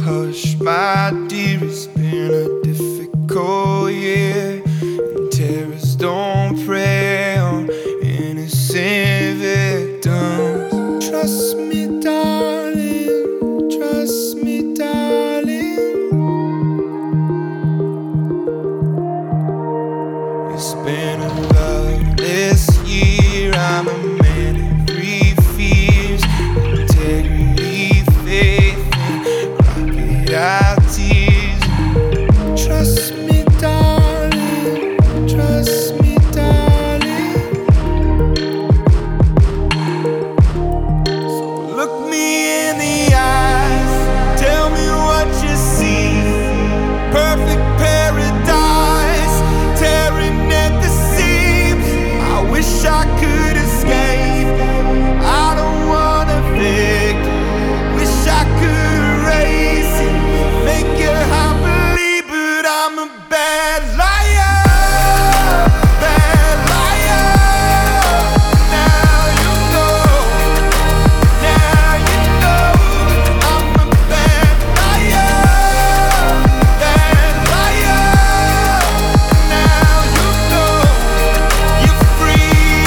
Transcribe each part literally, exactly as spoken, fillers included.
hush, my dear, it's been a difficult year, and terrorists don't prey on innocent victims. Trust me, darling, trust me, darling. It's been a loveless year. I'm a man of three fears: integrity, faith, and crocodile tears. Trust me, darling, trust me, darling. So look me in the eyes, tell me what you see. Perfect paradise, tearing at the seams. I wish I could escape. I don't wanna fake. Wish I could erase it, make your heart believe, but I'm a bad liar, bad liar. Now you know, now you know, I'm a bad liar, bad liar. Now you know, you're free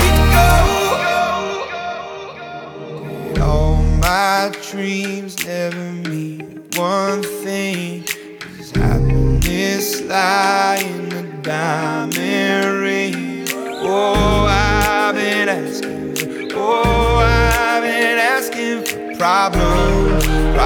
to go. All my dreams never mean one thing. Does happiness lie in a diamond ring? Oh, I've been asking, oh, I've been asking for problems.